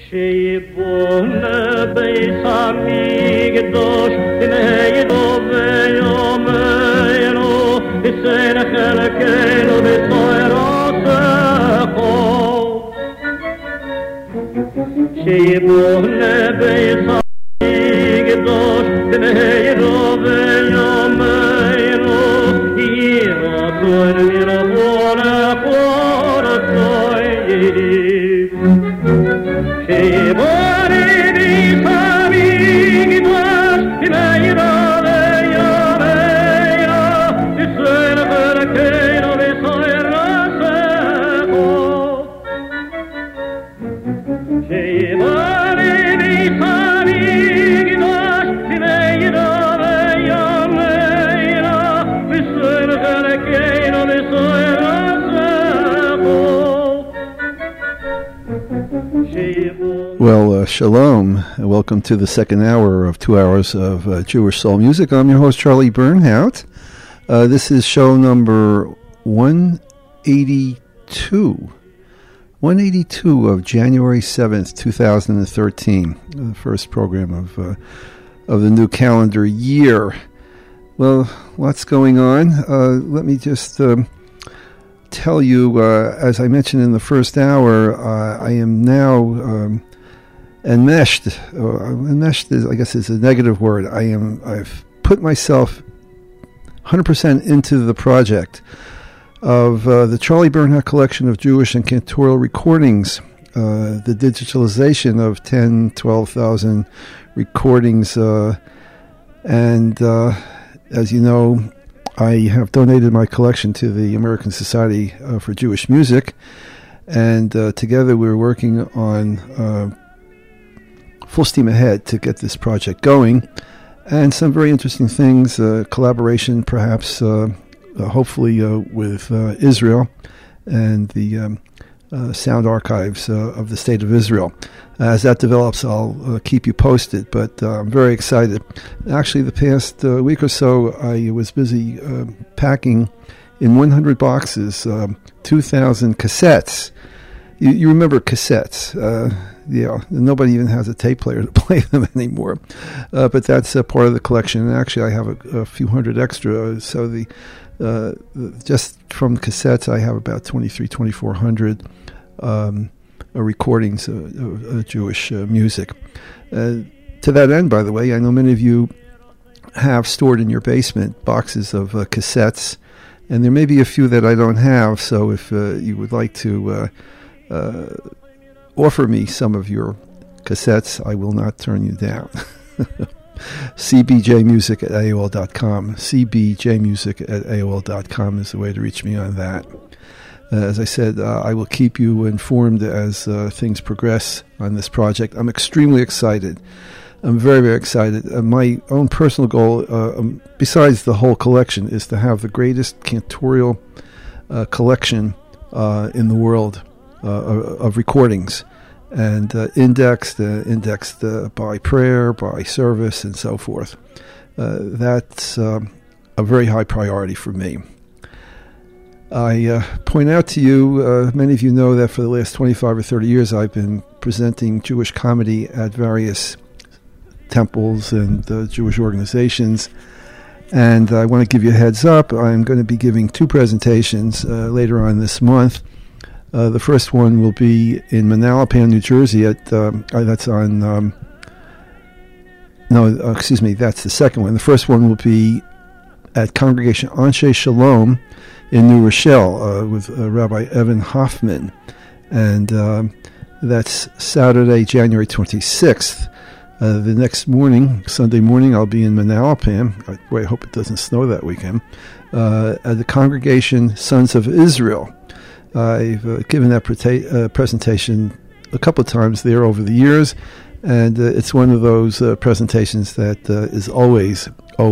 שיבונה ביסמי גדוש תנהידו ויומנו יסן חלקנו בסוירו סחו שיבונה ביסמי גדוש תנהידו ויומנו ירצון מרבון קורסוי Shebori bisami gidwas tinayra leya isera verkeino besoyra seko Shebori bisami gidwas tinayra leya isera verkeino besoyra Well, shalom, and welcome to the second hour of 2 hours of Jewish soul music. I'm your host, Charlie Bernhout. This is show number 182. 182 of January 7th, 2013, the first program of the new calendar year. Well, lots going on. Let me just tell you, as I mentioned in the first hour, I am now enmeshed. Enmeshed is, I guess, is a negative word. I've put myself 100% into the project of the Charlie Bernhout collection of Jewish and cantorial recordings, the digitalization of 12,000 recordings, and as you know, I have donated my collection to the American Society for Jewish Music, and together we're working on full steam ahead to get this project going, and some very interesting things, collaboration perhaps, hopefully with Israel and the sound archives of the State of Israel. As that develops, I'll keep you posted, but I'm very excited. Actually, the past week or so, I was busy packing in 100 boxes, 2,000 cassettes. You remember cassettes. Yeah, nobody even has a tape player to play them anymore. But that's part of the collection. And actually, I have a few hundred extra. So just from cassettes, I have about 2,400 recordings of Jewish music. To that end, by the way, I know many of you have stored in your basement boxes of cassettes, and there may be a few that I don't have. So if you would like to offer me some of your cassettes, I will not turn you down. cbjmusic@aol.com. cbjmusic@aol.com is the way to reach me on that. As I said, I will keep you informed as things progress on this project. I'm extremely excited. I'm very, very excited. My own personal goal, besides the whole collection, is to have the greatest cantorial collection in the world of recordings, and indexed by prayer, by service, and so forth. That's a very high priority for me. I point out to you, many of you know that for the last 25 or 30 years I've been presenting Jewish comedy at various temples and Jewish organizations, and I want to give you a heads up. I'm going to be giving two presentations later on this month. The first one will be in Manalapan, New Jersey. That's on. That's the second one. The first one will be at Congregation Anshe Shalom in New Rochelle with Rabbi Evan Hoffman, and that's Saturday, January 26th. The next morning, Sunday morning, I'll be in Manalapan. I hope it doesn't snow that weekend. At the Congregation Sons of Israel. I've given that presentation a couple of times there over the years, and it's one of those presentations that is always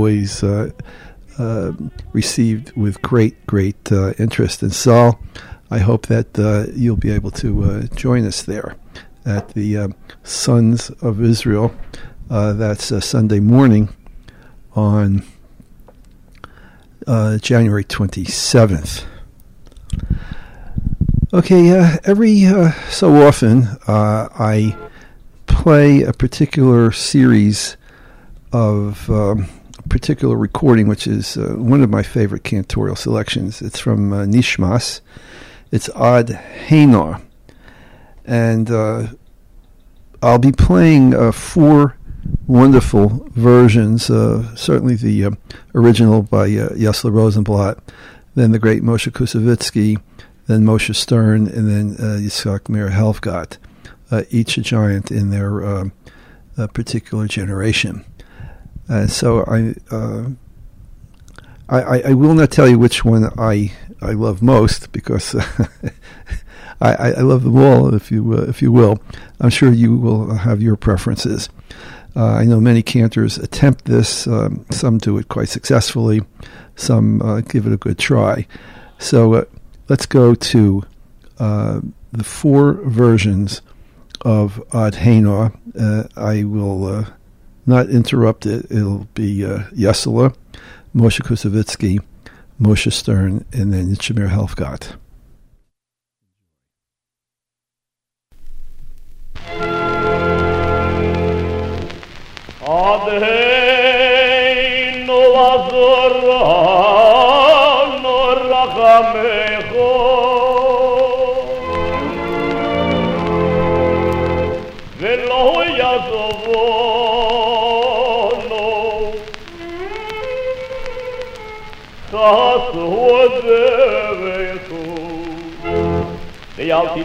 received with great interest. And so I hope that you'll be able to join us there at the Sons of Israel. That's Sunday morning on January 27th. Okay, every so often I play a particular series of particular recording, which is one of my favorite cantorial selections. It's from Nishmas. It's Ad Hainor. And I'll be playing 4 wonderful versions, certainly the original by Yesler Rosenblatt, then the great Moshe Kusevitsky, then Moshe Stern, and then Yitzhak Meir Helfgott, each a giant in their particular generation. So I will not tell you which one I love most, because I love them all, if you will. I'm sure you will have your preferences. I know many cantors attempt this. Some do it quite successfully. Some give it a good try. So let's go to the 4 versions of Ad Hainor. I will not interrupt it. It'll be Yesler, Moshe Kusevitsky, Moshe Stern, and then Yitzhak Meir Helfgott. Ad Hainor azorano rachamecho velo yazovono chasu odevechu ve'al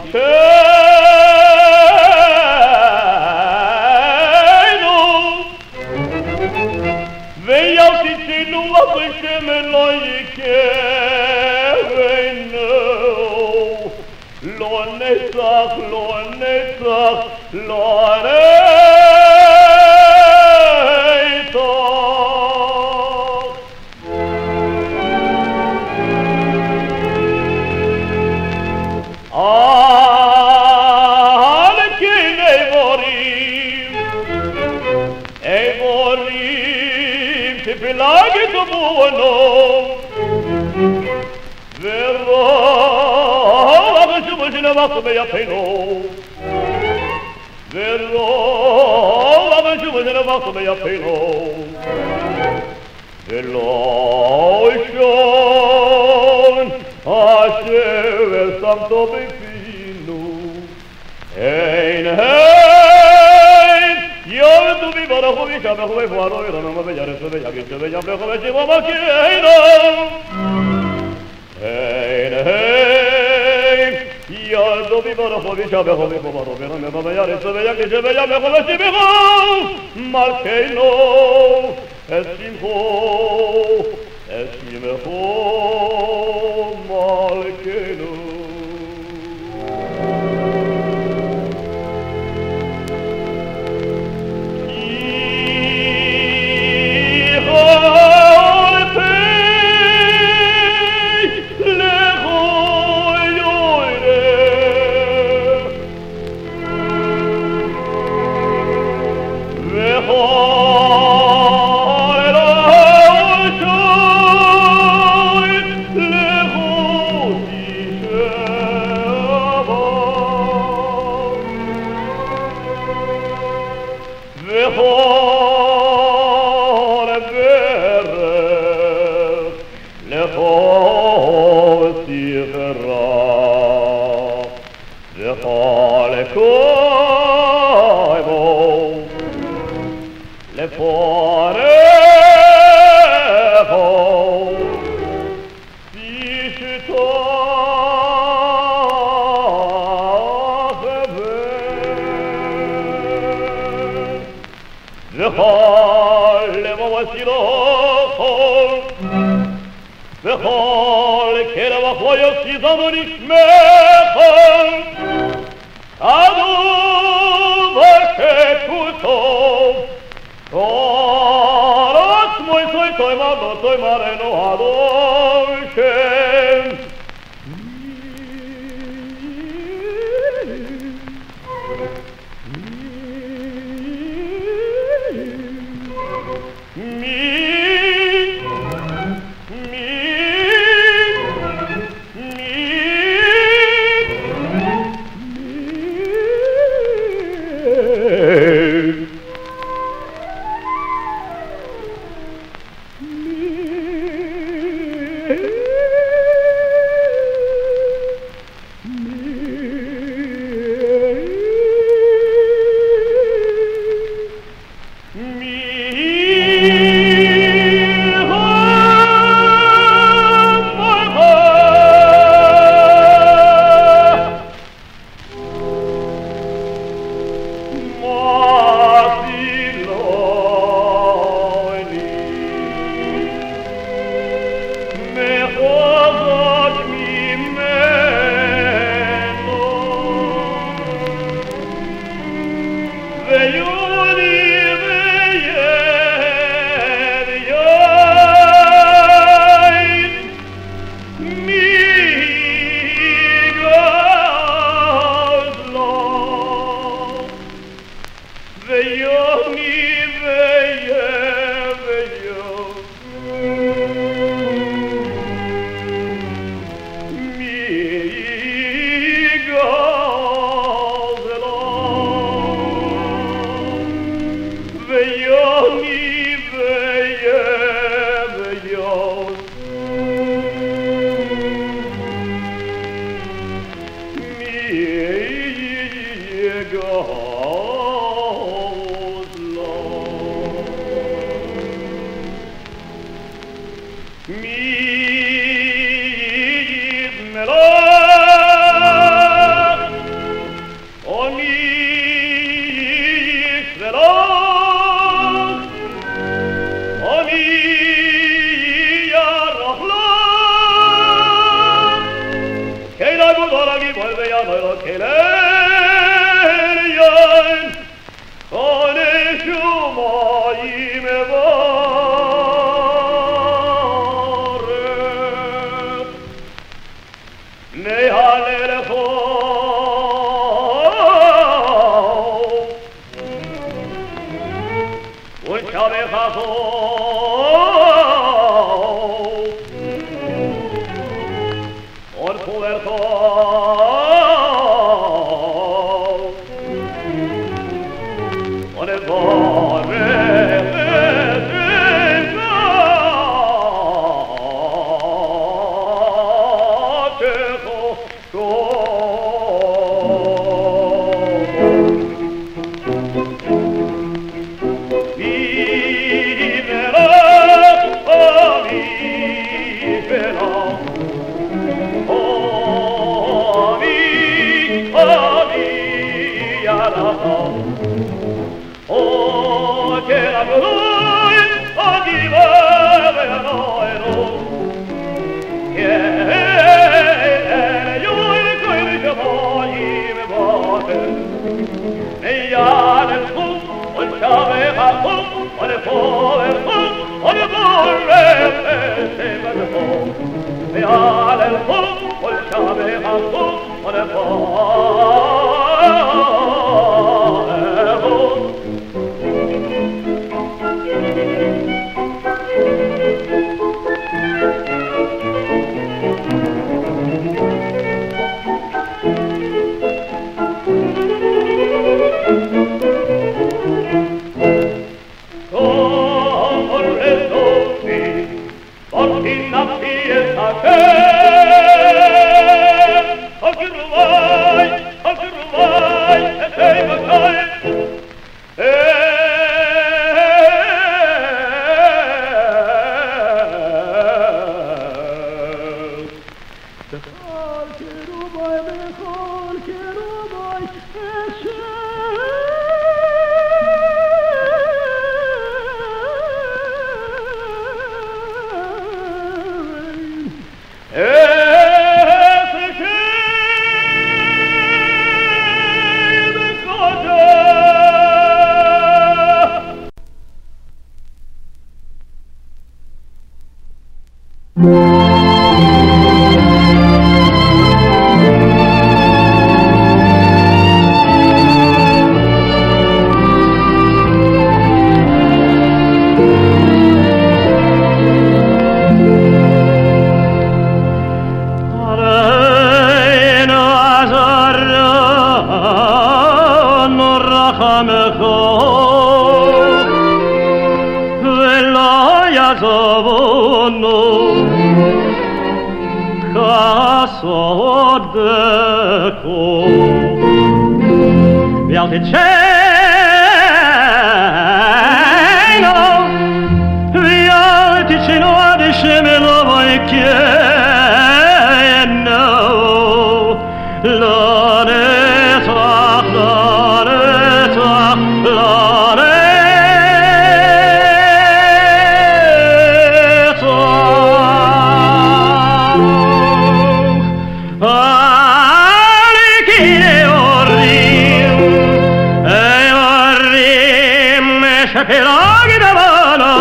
شکرانی دوانا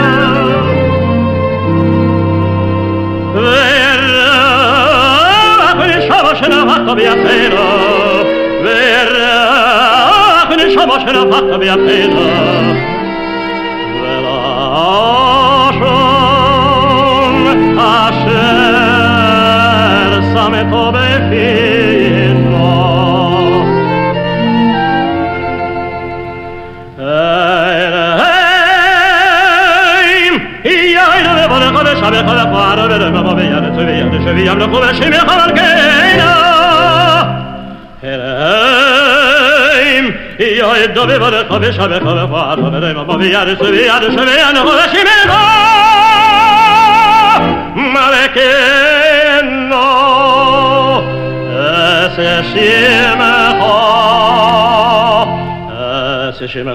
ورخن شباشنا وقت بیافینا ورخن شباشنا وقت بیافینا ولاشون عشر سم تو بفینا شب خدا قارا بده ما بیاد تو بیاد شویم رو خوبه شمی خبر کینا هریم یا دو بده خوب شب خدا قارا بده ما بیاد تو بیاد شویم رو خوبه شمی ملکنا سشیم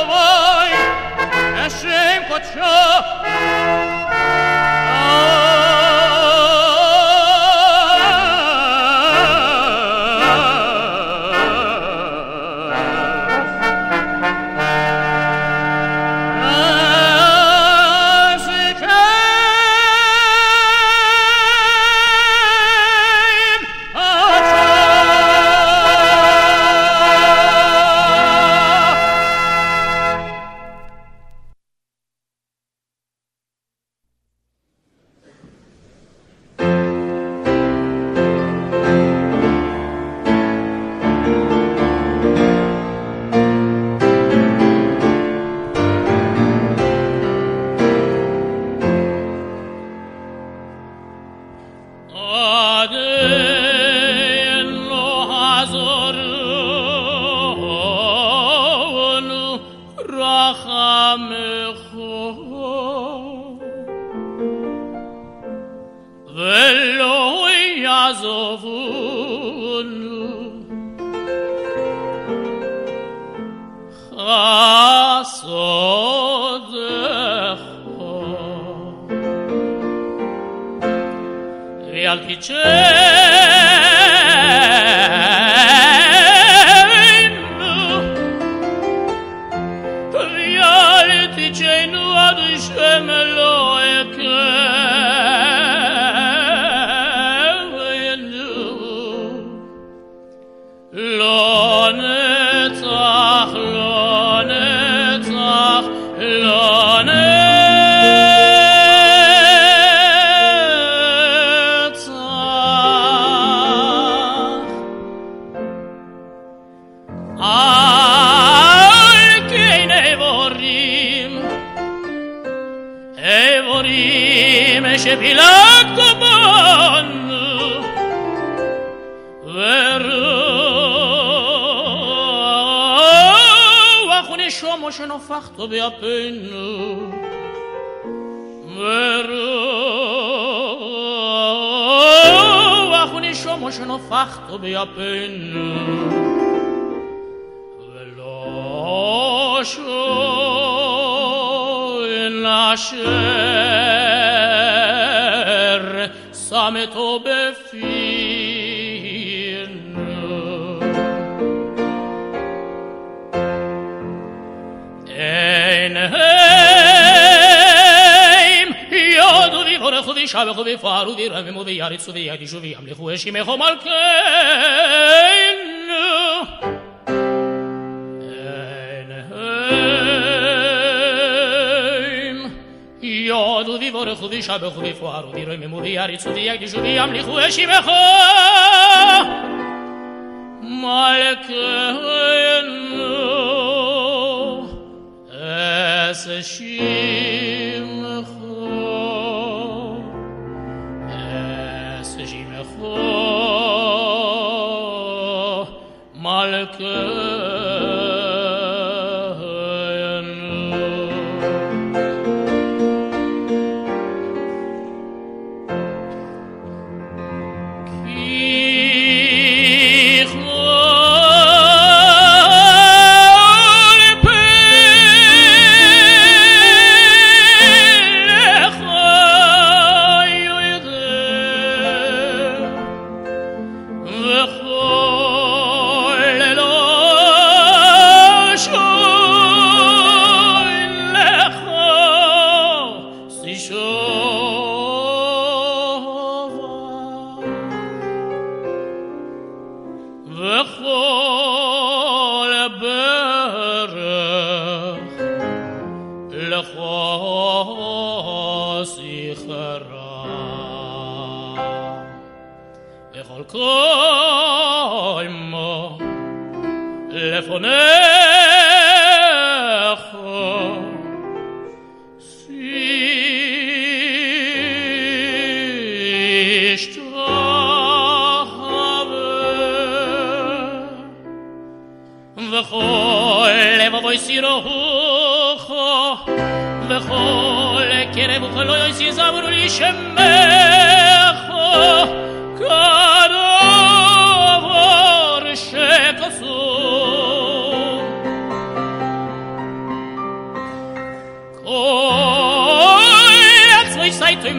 voi e sempre ciò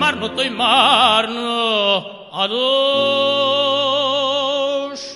marno adosh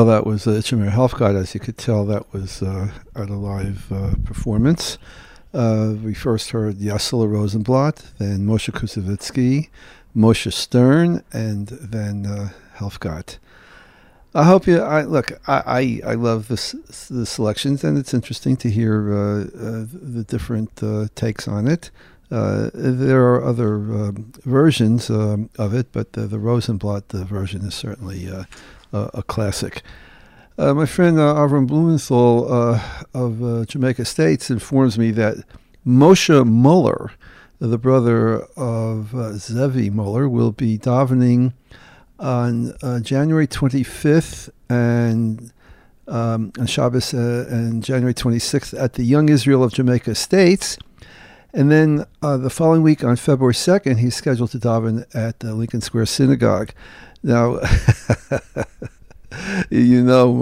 Well, that was Itchemer Helfgott. As you could tell, that was at a live performance. We first heard Yossele Rosenblatt, then Moshe Kusevitsky, Moshe Stern, and then Helfgott. I hope you. I love the selections, and it's interesting to hear the different takes on it. There are other versions of it, but the Rosenblatt version is certainly a classic. My friend Avram Blumenthal of Jamaica Estates informs me that Moshe Muller, the brother of Zevi Muller, will be davening on January 25th and on Shabbos and January 26th at the Young Israel of Jamaica Estates. And then the following week on February 2nd, he's scheduled to daven at the Lincoln Square Synagogue. Now, you know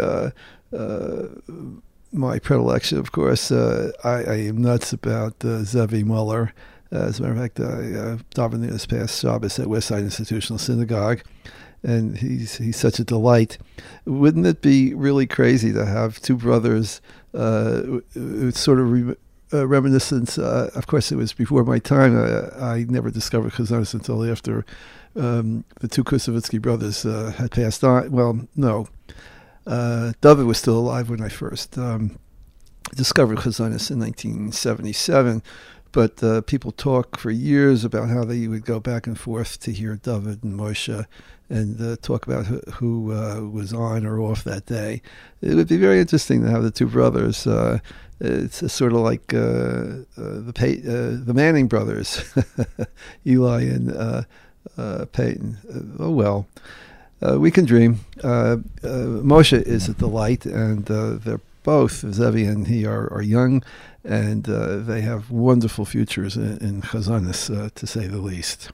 my predilection, of course. I am nuts about Zevi Muller. As a matter of fact, I davened this past Shabbos at Westside Institutional Synagogue, and he's such a delight. Wouldn't it be really crazy to have two brothers? It's sort of reminiscence. Of course, it was before my time. I never discovered Chazanus until after the two Kusevitsky brothers had passed on. Well, no. David was still alive when I first discovered Chazanus in 1977. But people talk for years about how they would go back and forth to hear David and Moshe and talk about who was on or off that day. It would be very interesting to have the two brothers. It's sort of like the Manning brothers, Eli and Peyton. Oh, well. We can dream. Moshe is a delight, and they're both, Zevi and he, are young, and they have wonderful futures in Chazanus, to say the least.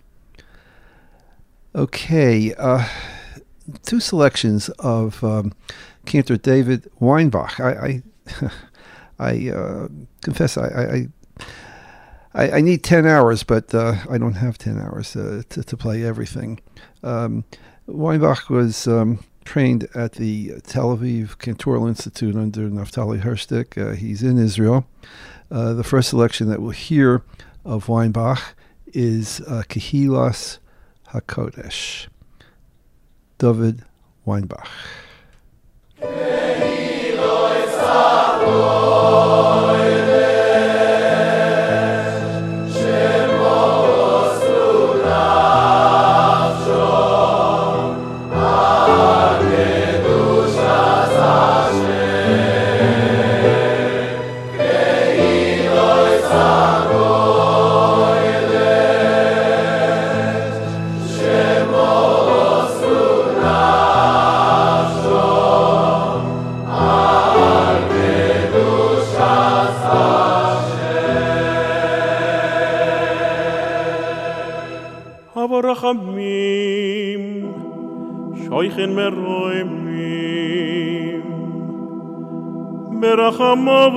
Okay, two selections of Cantor David Weinbach. I confess I need 10 hours, but I don't have 10 hours to play everything. Weinbach was trained at the Tel Aviv Cantoral Institute under Naftali Hershtik. He's in Israel. The first selection that we'll hear of Weinbach is Kehilas HaKodesh. David Weinbach. Rachamim, shoichin meroimim, berachamav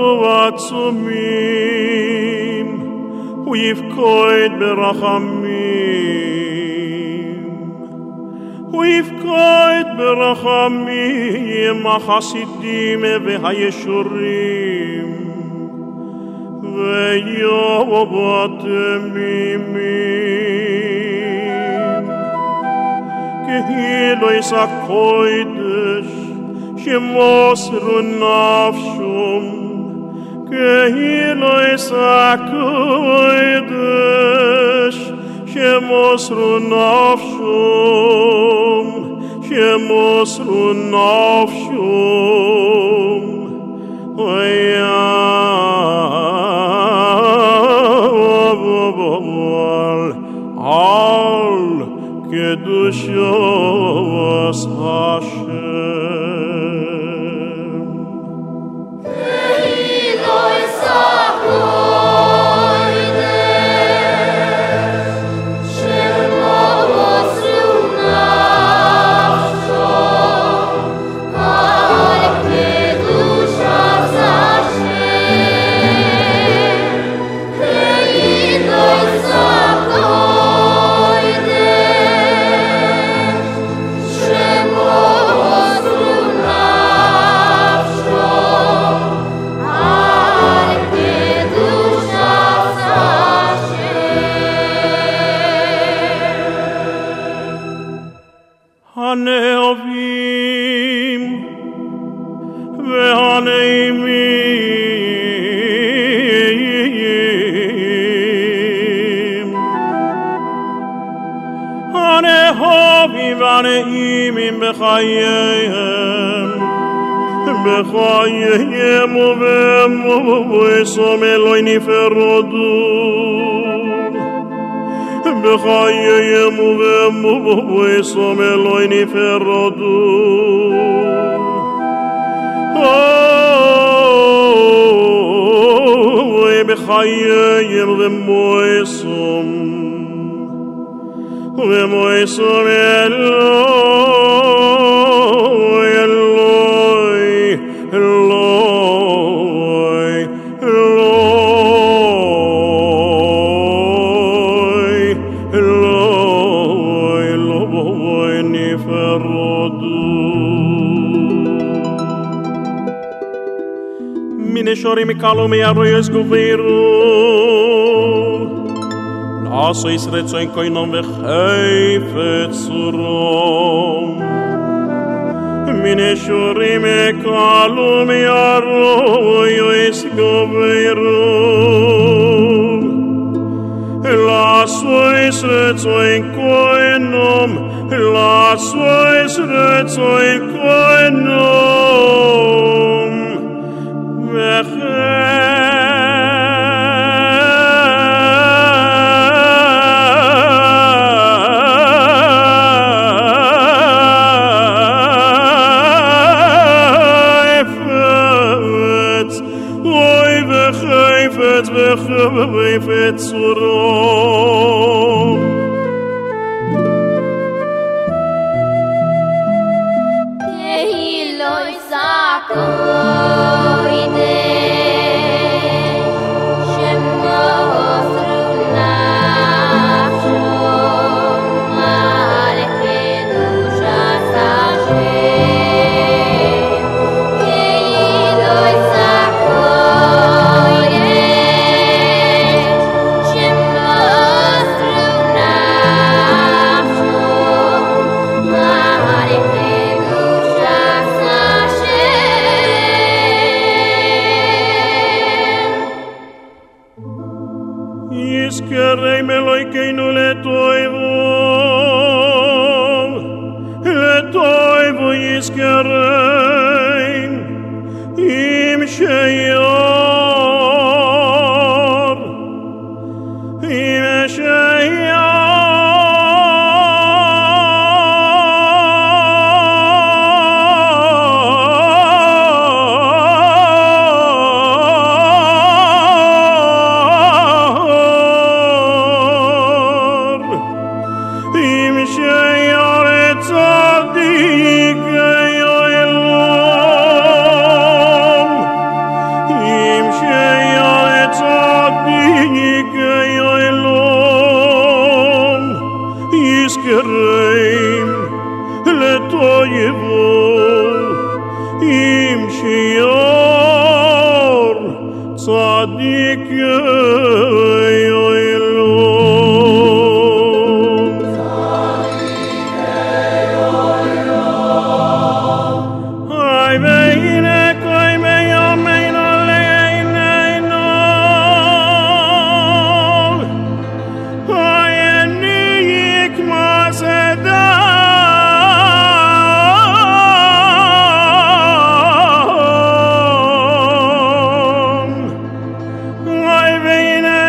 atzumim, hu yifkoid berachamim, hu yifkoid berachamim, achasidim v'hayeshurim, ve'yovatem mimim. Kehilois HaKodesh, Shemosru Nafshum. Kehilois HaKodesh, Shemosru Nafshum. Shemosru Nafshum. Kedushos Hashem. Kehilois HaKodesh, Shemosru Nafshom, והנעימים הנאהבים והנעימים בחייהם ובמועצם אלוהי נפרדו בחייהם ובמועצם אלוהי נפרדו בחייהם ובמועצם Shorim kalum yaroyes goveru Laso isretso in koinom vechayfet surom Mine shorim kalum yaroyes goveru Laso isretso in koinom Laso isretso in koinom וחייפת צורום יהי לא יסעקו יזכרם אלוהינו לטובו יזכרם עם שיור עם שיור צדיק Vayne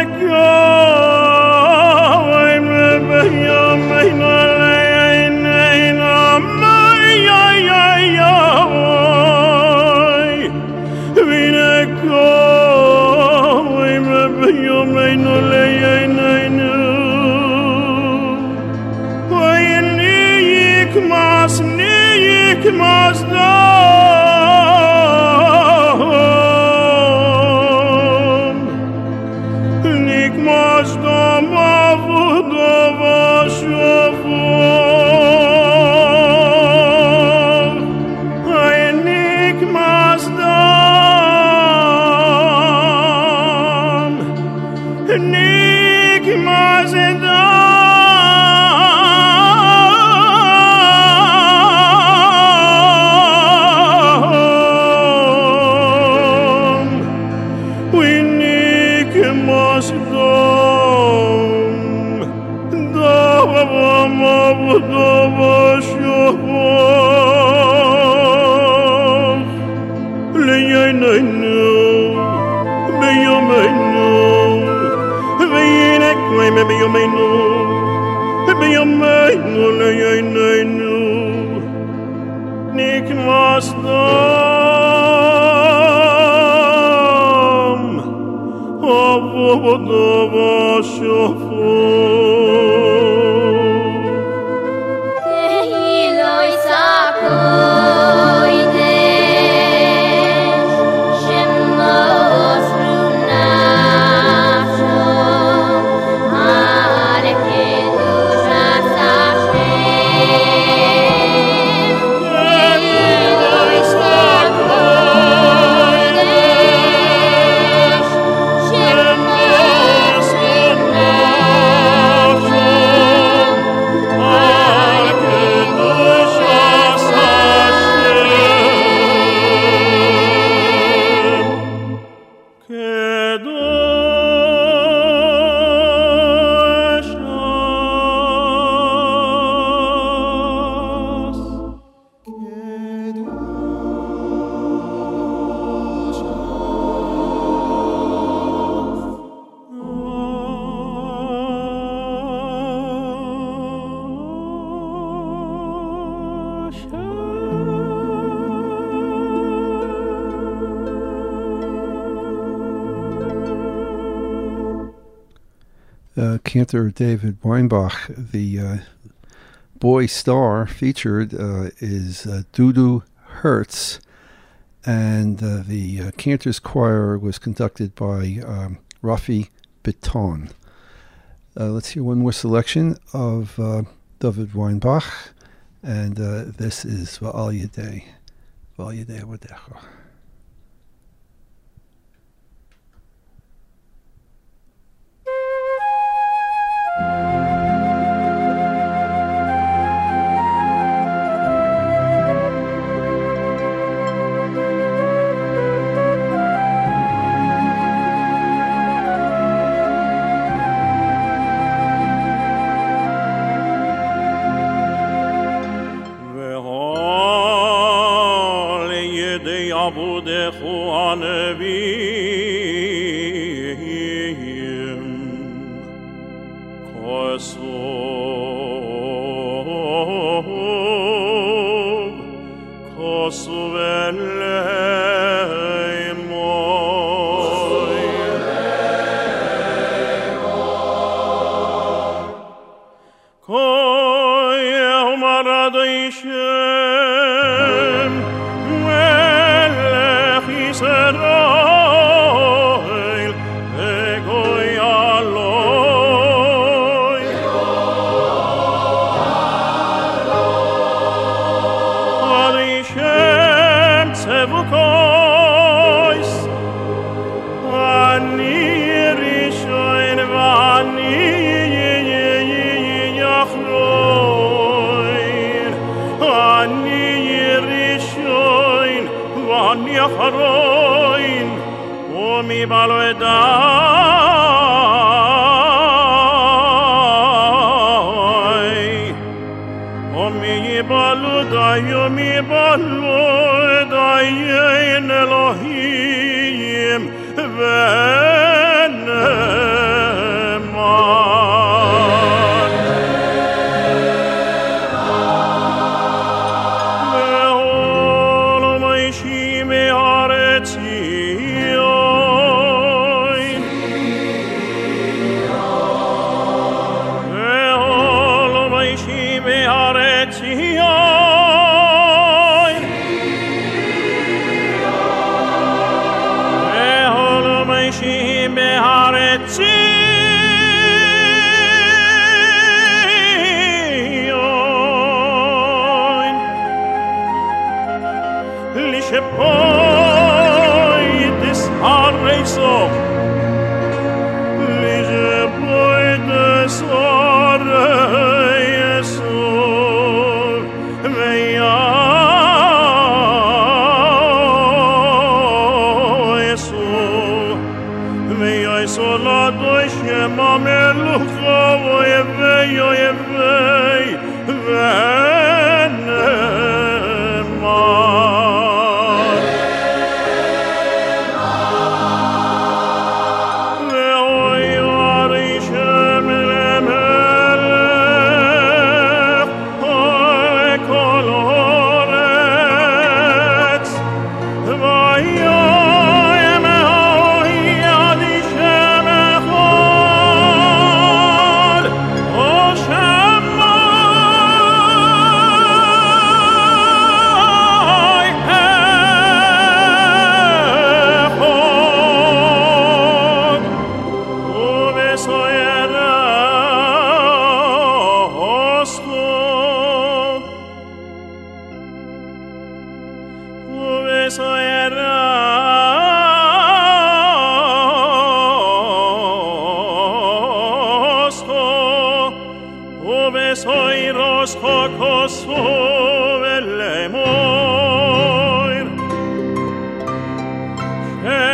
Cantor David Weinbach, the boy star featured is Dudu Hertz, and the Cantor's choir was conducted by Rafi Bitton. Let's hear one more selection of David Weinbach, and this is Va'al Yedei Avodecha. Sola dois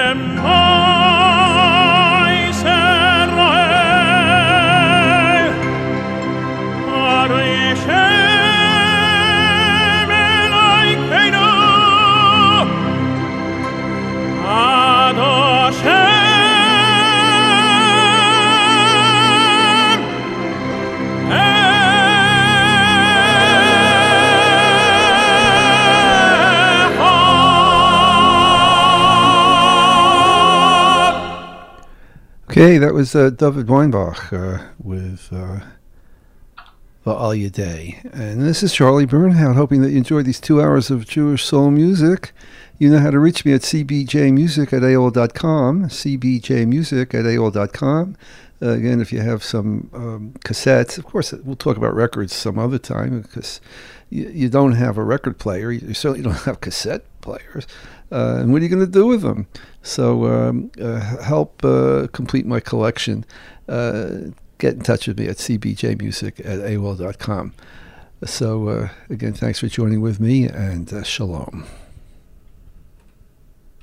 Okay, that was David Weinbach with All Your Day. And this is Charlie Bernhout, hoping that you enjoyed these 2 hours of Jewish soul music. You know how to reach me at cbjmusic@aol.com, cbjmusic@aol.com. Again, if you have some cassettes, of course, we'll talk about records some other time, because you don't have a record player. You certainly don't have cassette players. And what are you going to do with them? So help complete my collection. Get in touch with me at cbjmusic@aol.com. So again, thanks for joining with me, and shalom.